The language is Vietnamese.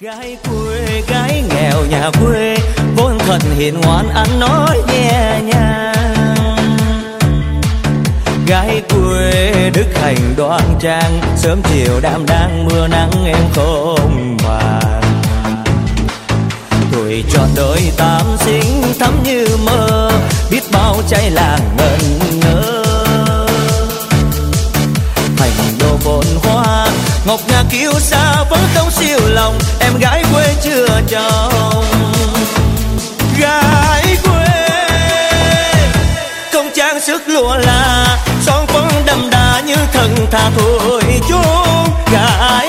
Gái quê, gái nghèo nhà quê, vốn thật hiền ngoan ăn nói nhẹ nhàng. Gái quê đức hành đoan trang, sớm chiều đạm đang mưa nắng em không màng. Tuổi trọn đời tám sinh thắm như mơ, biết bao trái làng ngẩn ngơ. Thành đô phồn hoa ngọc ngà kiêu sa vẫn không siêu lòng, em gái quê chưa chồng. Gái quê không trang sức lụa là son phấn đậm đà như thần thà tuổi chốn. Gái